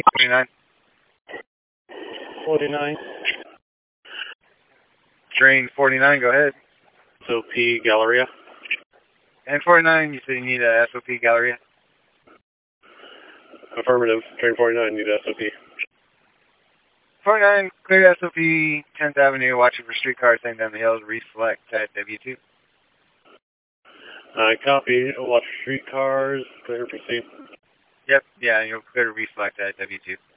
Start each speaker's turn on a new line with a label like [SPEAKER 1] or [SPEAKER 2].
[SPEAKER 1] 49.
[SPEAKER 2] 49.
[SPEAKER 1] Train 49, go ahead.
[SPEAKER 2] SOP Galleria.
[SPEAKER 1] And 49, you said you need a SOP Galleria?
[SPEAKER 2] Affirmative. Train 49, need SOP.
[SPEAKER 1] 49, clear SOP, 10th Avenue, watching for streetcars heading down the hills, reflect at W2.
[SPEAKER 2] I copy. Watch streetcars. Clear, proceed.
[SPEAKER 1] Yep, yeah, you'll clear to reflect at W2.